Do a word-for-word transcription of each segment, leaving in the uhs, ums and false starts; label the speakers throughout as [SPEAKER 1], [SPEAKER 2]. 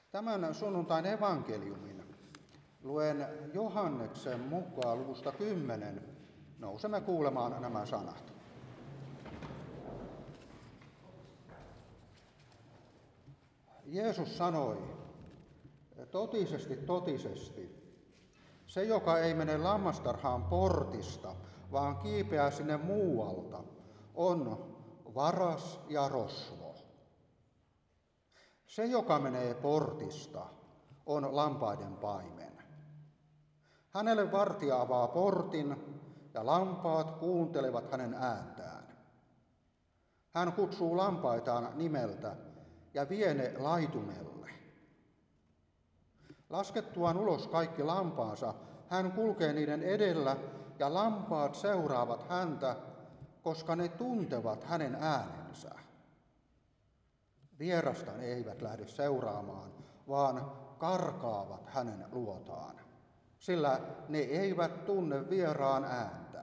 [SPEAKER 1] Tämän sunnuntain evankeliumin luen Johanneksen mukaan luvusta kymmenen. Nousemme kuulemaan nämä sanat. Jeesus sanoi, totisesti, totisesti, se, joka ei mene lammastarhaan portista, vaan kiipeää sinne muualta, on varas ja rosvo. Se, joka menee portista, on lampaiden paimen. Hänelle vartija avaa portin, ja lampaat kuuntelevat hänen ääntään. Hän kutsuu lampaitaan nimeltä ja vie ne laitumelle. Laskettuaan ulos kaikki lampaansa, hän kulkee niiden edellä, ja lampaat seuraavat häntä, koska ne tuntevat hänen äänensä. Vierasta ne eivät lähde seuraamaan, vaan karkaavat hänen luotaan, sillä ne eivät tunne vieraan ääntä.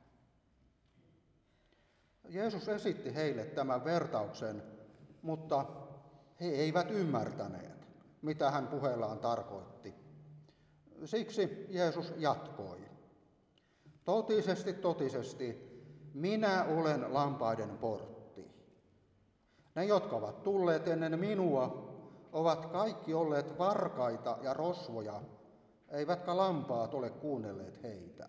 [SPEAKER 1] Jeesus esitti heille tämän vertauksen, mutta he eivät ymmärtäneet, mitä hän puheellaan tarkoitti. Siksi Jeesus jatkoi. Totisesti, totisesti, minä olen lampaiden portti. Ne, jotka ovat tulleet ennen minua, ovat kaikki olleet varkaita ja rosvoja, eivätkä lampaat ole kuunnelleet heitä.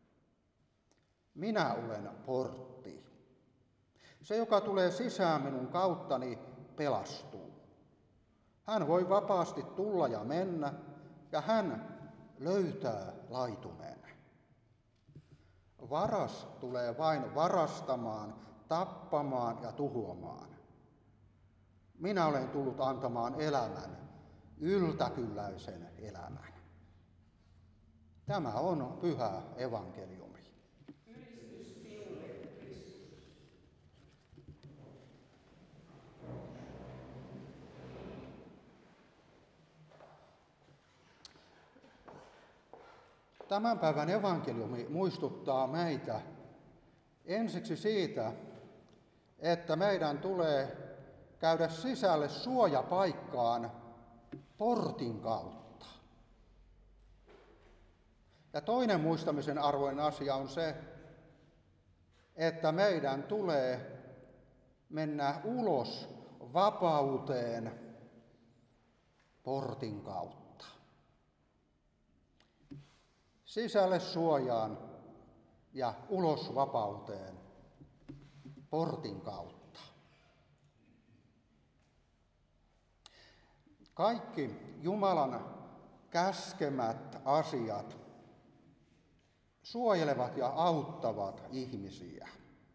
[SPEAKER 1] Minä olen portti. Se, joka tulee sisään minun kauttani, pelastuu. Hän voi vapaasti tulla ja mennä, ja hän löytää laitumeen. Varas tulee vain varastamaan, tappamaan ja tuhoamaan. Minä olen tullut antamaan elämän, yltäkylläisen elämän. Tämä on pyhä evankeliumi.
[SPEAKER 2] Ylistys sinulle, Kristus.
[SPEAKER 1] Tämän päivän evankeliumi muistuttaa meitä ensiksi siitä, että meidän tulee käydä sisälle suojapaikkaan portin kautta. Ja toinen muistamisen arvoinen asia on se, että meidän tulee mennä ulos vapauteen portin kautta. Sisälle suojaan ja ulos vapauteen portin kautta. Kaikki Jumalan käskemät asiat suojelevat ja auttavat ihmisiä.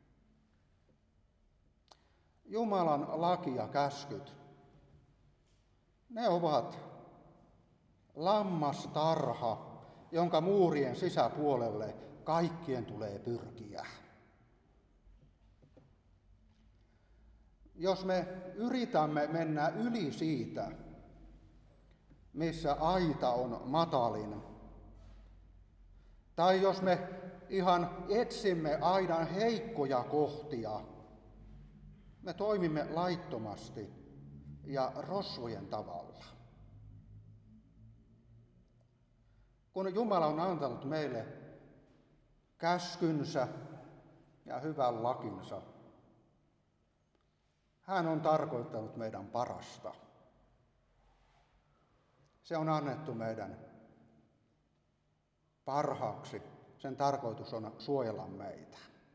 [SPEAKER 1] Jumalan laki ja käskyt, ne ovat lammastarha, jonka muurien sisäpuolelle kaikkien tulee pyrkiä. Jos me yritämme mennä yli siitä, missä aita on matalin, tai jos me ihan etsimme aidan heikkoja kohtia, me toimimme laittomasti ja rosvojen tavalla. Kun Jumala on antanut meille käskynsä ja hyvän lakinsa, hän on tarkoittanut meidän parasta. Se on annettu meidän parhaaksi. Sen tarkoitus on suojella meitä.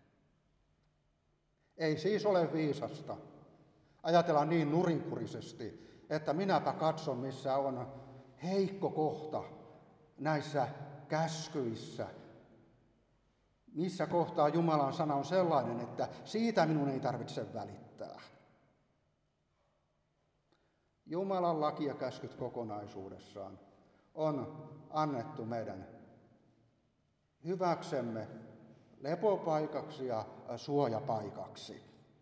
[SPEAKER 1] Ei siis ole viisasta ajatella niin nurinkurisesti, että minäpä katson, missä on heikko kohta näissä käskyissä. Missä kohtaa Jumalan sana on sellainen, että siitä minun ei tarvitse välittää. Jumalan laki ja käskyt kokonaisuudessaan on annettu meidän hyväksemme lepopaikaksi ja suojapaikaksi.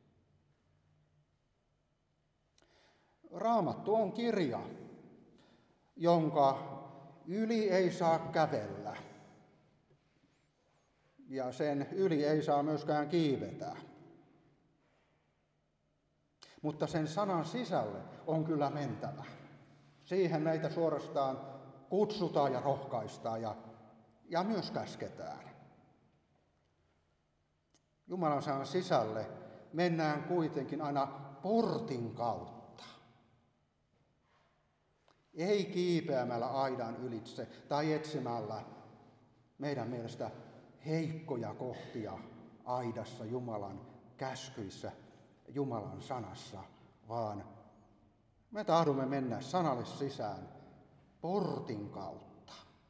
[SPEAKER 1] Raamattu on kirja, jonka yli ei saa kävellä. Ja sen yli ei saa myöskään kiivetä. Mutta sen sanan sisälle on kyllä mentävä. Siihen meitä suorastaan kutsutaan ja rohkaistaan ja, ja myös käsketään. Jumalan sanan sisälle mennään kuitenkin aina portin kautta. Ei kiipeämällä aidan ylitse tai etsimällä meidän mielestä heikkoja kohtia aidassa Jumalan käskyissä, Jumalan sanassa, vaan me tahdomme mennä sanalle sisään portin kautta.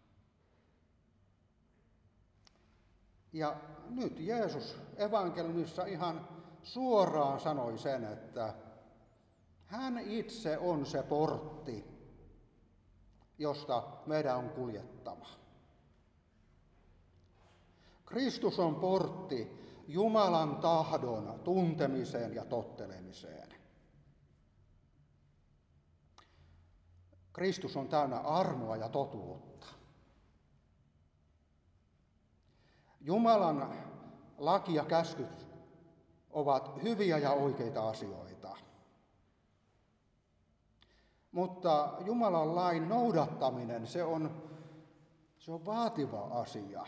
[SPEAKER 1] Ja nyt Jeesus evankeliumissa ihan suoraan sanoi sen, että hän itse on se portti, josta meidän on kuljettava. Kristus on portti Jumalan tahdon tuntemiseen ja tottelemiseen. Kristus on täynnä armoa ja totuutta. Jumalan laki ja käskyt ovat hyviä ja oikeita asioita. Mutta Jumalan lain noudattaminen, se on, se on vaativa asia.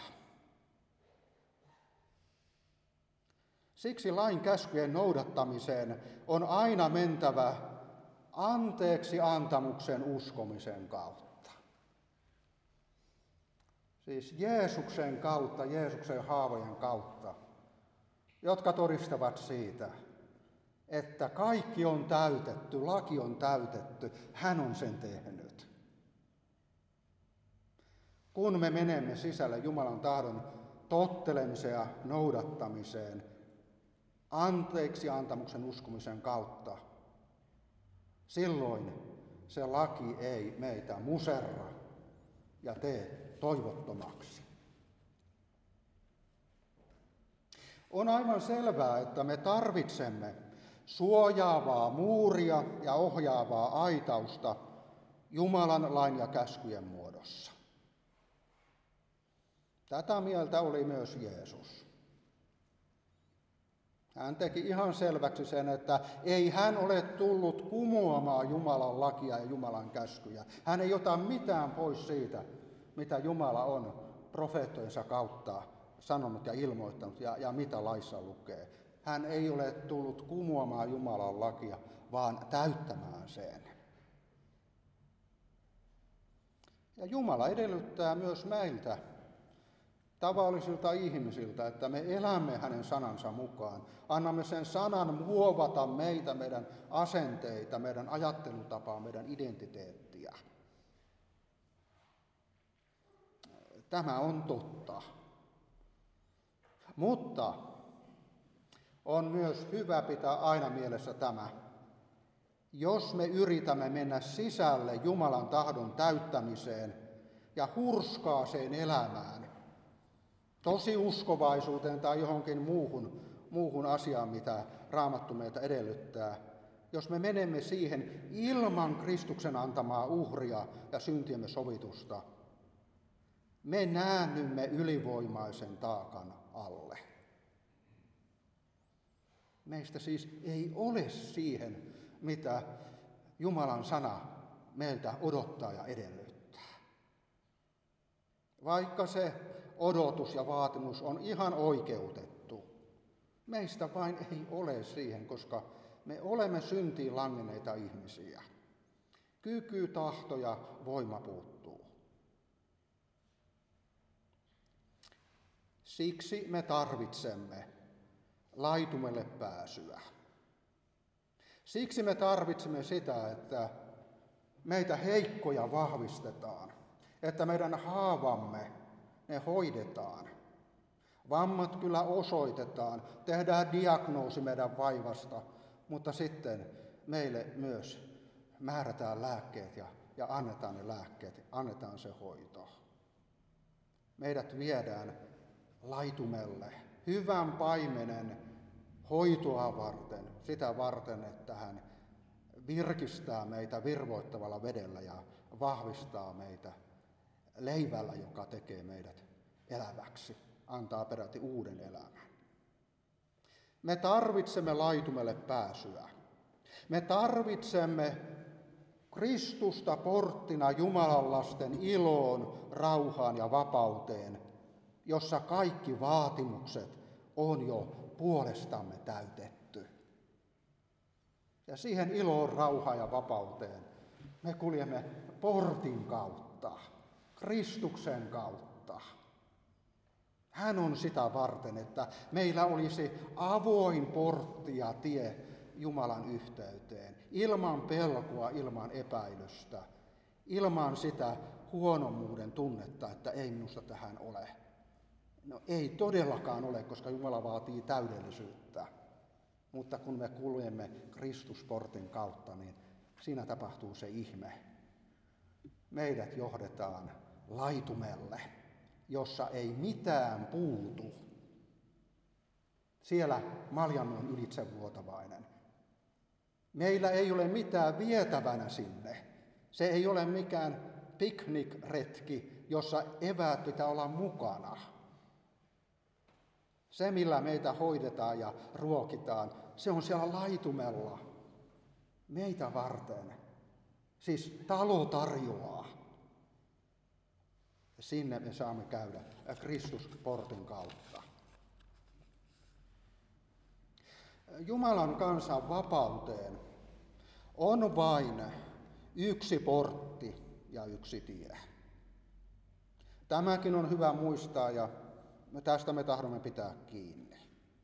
[SPEAKER 1] Siksi lain käskyjen noudattamiseen on aina mentävä anteeksi antamuksen uskomisen kautta. Siis Jeesuksen kautta, Jeesuksen haavojen kautta, jotka todistavat siitä, että kaikki on täytetty, laki on täytetty, hän on sen tehnyt. Kun me menemme sisälle Jumalan tahdon tottelemiseen ja noudattamiseen, anteeksi antamuksen uskomisen kautta, silloin se laki ei meitä muserra ja tee toivottomaksi. On aivan selvää, että me tarvitsemme suojaavaa muuria ja ohjaavaa aitausta Jumalan lain ja käskyjen muodossa. Tätä mieltä oli myös Jeesus. Hän teki ihan selväksi sen, että ei hän ole tullut kumoamaan Jumalan lakia ja Jumalan käskyjä. Hän ei ota mitään pois siitä, mitä Jumala on profeettojensa kautta sanonut ja ilmoittanut ja, ja mitä laissa lukee. Hän ei ole tullut kumoamaan Jumalan lakia, vaan täyttämään sen. Ja Jumala edellyttää myös meiltä, tavallisilta ihmisiltä, että me elämme hänen sanansa mukaan. Annamme sen sanan muovata meitä, meidän asenteita, meidän ajattelutapaa, meidän identiteettiä. Tämä on totta. Mutta on myös hyvä pitää aina mielessä tämä. Jos me yritämme mennä sisälle Jumalan tahdon täyttämiseen ja hurskaaseen elämään, tosi uskovaisuuteen tai johonkin muuhun, muuhun asiaan, mitä Raamattu meiltä edellyttää, jos me menemme siihen ilman Kristuksen antamaa uhria ja syntiemme sovitusta, me näännymme ylivoimaisen taakan alle. Meistä siis ei ole siihen, mitä Jumalan sana meiltä odottaa ja edellyttää. Vaikka se odotus ja vaatimus on ihan oikeutettu, meistä vain ei ole siihen, koska me olemme syntiin langenneita ihmisiä. Kyky, tahto ja voima puuttuu. Siksi me tarvitsemme laitumelle pääsyä. Siksi me tarvitsemme sitä, että meitä heikkoja vahvistetaan, että meidän haavamme ne hoidetaan. Vammat kyllä osoitetaan, tehdään diagnoosi meidän vaivasta, mutta sitten meille myös määrätään lääkkeet ja, ja annetaan ne lääkkeet, annetaan se hoito. Meidät viedään laitumelle, hyvän paimenen hoitoa varten, sitä varten, että hän virkistää meitä virvoittavalla vedellä ja vahvistaa meitä leivällä, joka tekee meidät eläväksi, antaa peräti uuden elämän. Me tarvitsemme laitumelle pääsyä. Me tarvitsemme Kristusta porttina Jumalan lasten iloon, rauhaan ja vapauteen, jossa kaikki vaatimukset on jo puolestamme täytetty. Ja siihen iloon, rauhaan ja vapauteen me kuljemme portin kautta, Kristuksen kautta. Hän on sitä varten, että meillä olisi avoin portti ja tie Jumalan yhteyteen, ilman pelkoa, ilman epäilystä, ilman sitä huonommuuden tunnetta, että ei minusta tähän ole. No ei todellakaan ole, koska Jumala vaatii täydellisyyttä. Mutta kun me kuljemme Kristusportin kautta, niin siinä tapahtuu se ihme. Meidät johdetaan laitumelle, jossa ei mitään puutu. Siellä maljamme on ylitsevuotavainen. Meillä ei ole mitään vietävänä sinne. Se ei ole mikään piknikretki, jossa eväät pitää olla mukana. Se, millä meitä hoidetaan ja ruokitaan, se on siellä laitumella meitä varten. Siis talo tarjoaa. Sinne me saamme käydä Kristusportin kautta. Jumalan kansan vapauteen on vain yksi portti ja yksi tie. Tämäkin on hyvä muistaa ja tästä me tahdomme pitää kiinni.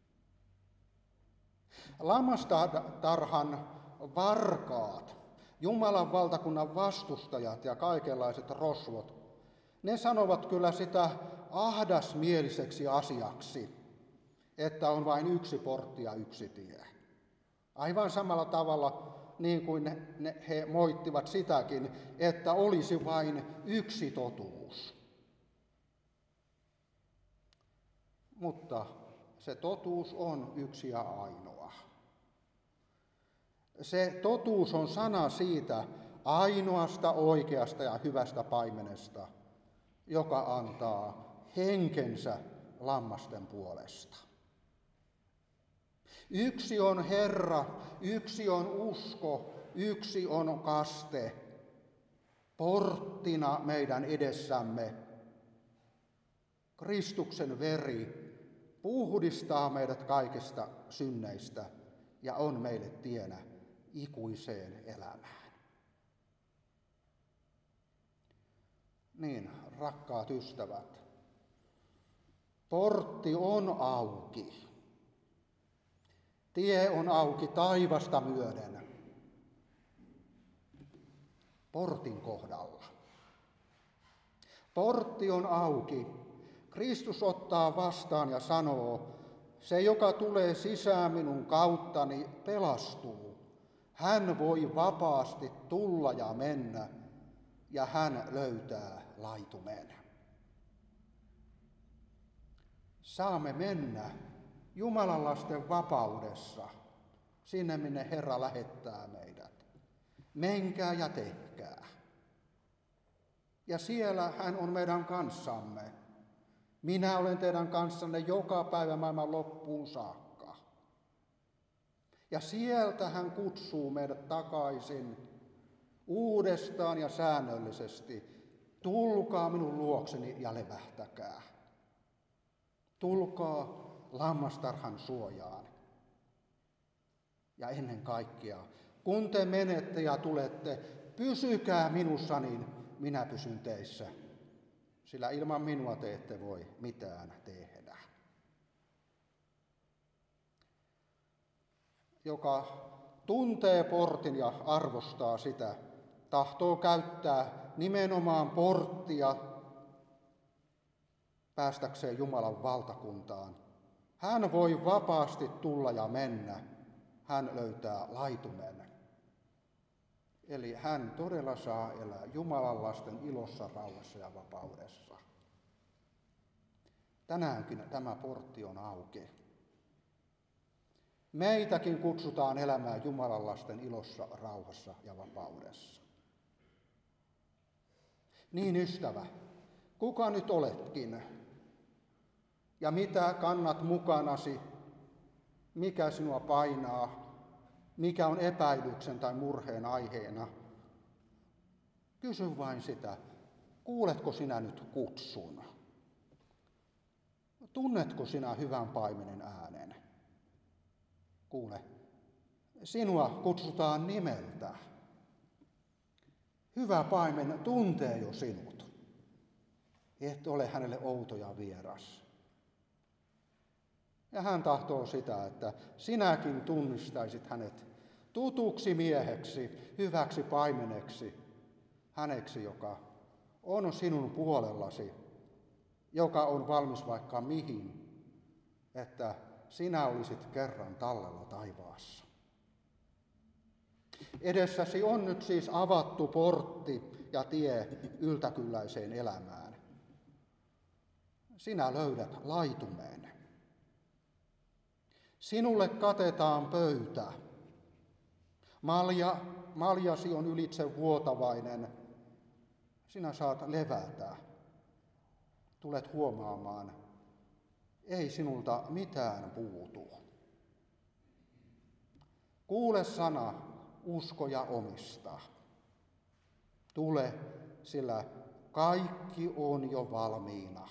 [SPEAKER 1] Lammastarhan varkaat, Jumalan valtakunnan vastustajat ja kaikenlaiset rosvot, ne sanovat kyllä sitä ahdasmieliseksi asiaksi, että on vain yksi portti ja yksi tie. Aivan samalla tavalla niin kuin ne, ne, he moittivat sitäkin, että olisi vain yksi totuus. Mutta se totuus on yksi ja ainoa. Se totuus on sana siitä ainoasta, oikeasta ja hyvästä paimenesta, joka antaa henkensä lammasten puolesta. Yksi on Herra, yksi on usko, yksi on kaste, porttina meidän edessämme. Kristuksen veri puhdistaa meidät kaikista synneistä ja on meille tienä ikuiseen elämään. Niin, rakkaat ystävät, portti on auki. Tie on auki taivasta myöden. Portin kohdalla. Portti on auki. Kristus ottaa vastaan ja sanoo, se joka tulee sisään minun kauttani pelastuu. Hän voi vapaasti tulla ja mennä ja hän löytää laitumen. Saamme mennä Jumalan lasten vapaudessa, sinne minne Herra lähettää meidät. Menkää ja tehkää. Ja siellä hän on meidän kanssamme. Minä olen teidän kanssanne joka päivä maailman loppuun saakka. Ja sieltä hän kutsuu meidät takaisin uudestaan ja säännöllisesti. Tulkaa minun luokseni ja levähtäkää. Tulkaa lammastarhan suojaan. Ja ennen kaikkea, kun te menette ja tulette, pysykää minussa, niin minä pysyn teissä. Sillä ilman minua te ette voi mitään tehdä. Joka tuntee portin ja arvostaa sitä, tahtoo käyttää nimenomaan porttia päästäkseen Jumalan valtakuntaan. Hän voi vapaasti tulla ja mennä. Hän löytää laitumen. Eli hän todella saa elää Jumalan lasten ilossa, rauhassa ja vapaudessa. Tänäänkin tämä portti on auki. Meitäkin kutsutaan elämään Jumalan lasten ilossa, rauhassa ja vapaudessa. Niin ystävä, kuka nyt oletkin? Ja mitä kannat mukanasi? Mikä sinua painaa? Mikä on epäilyksen tai murheen aiheena? Kysy vain sitä, kuuletko sinä nyt kutsun? Tunnetko sinä hyvän paimenen äänen? Kuule, sinua kutsutaan nimeltä. Hyvä paimen tuntee jo sinut. Et ole hänelle outo ja vieras. Ja hän tahtoo sitä, että sinäkin tunnistaisit hänet tutuksi mieheksi, hyväksi paimeneksi, häneksi, joka on sinun puolellasi, joka on valmis vaikka mihin, että sinä olisit kerran tallella taivaassa. Edessäsi on nyt siis avattu portti ja tie yltäkylläiseen elämään. Sinä löydät laitumeen. Sinulle katetaan pöytä. Malja, maljasi on ylitse vuotavainen. Sinä saat levätä. Tulet huomaamaan, ei sinulta mitään puutu. Kuule sana, usko ja omista. Tule, sillä kaikki on jo valmiina.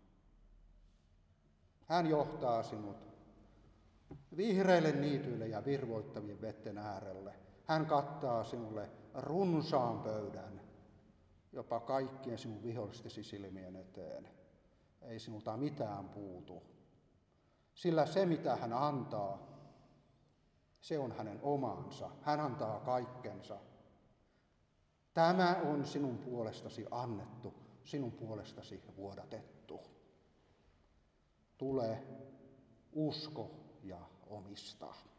[SPEAKER 1] Hän johtaa sinut vihreille niityille ja virvoittavien vetten äärelle. Hän kattaa sinulle runsaan pöydän, jopa kaikkien sinun vihollistesi silmien eteen. Ei sinulta mitään puutu, sillä se mitä hän antaa, se on hänen omansa. Hän antaa kaikkensa. Tämä on sinun puolestasi annettu, sinun puolestasi vuodatettu. Tule, usko ja omista.